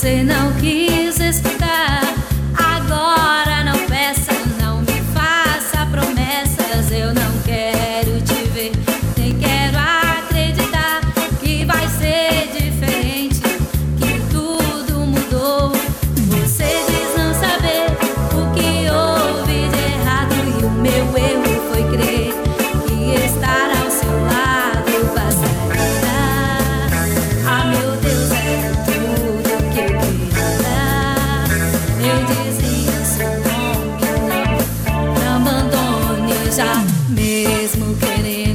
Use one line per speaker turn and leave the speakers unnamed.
Você não quis escutar. Agora não peça, não me faça promessas. Eu não quero te ver, nem quero acreditar que vai ser diferente, que tudo mudou. Você diz não saber o que houve de errado, e o meu erro foi crer que estar ao seu lado bastaria. Ah, meu Deus, é tudo que eu queria. Eu dizia seu nome, não abandone já, mesmo querendo.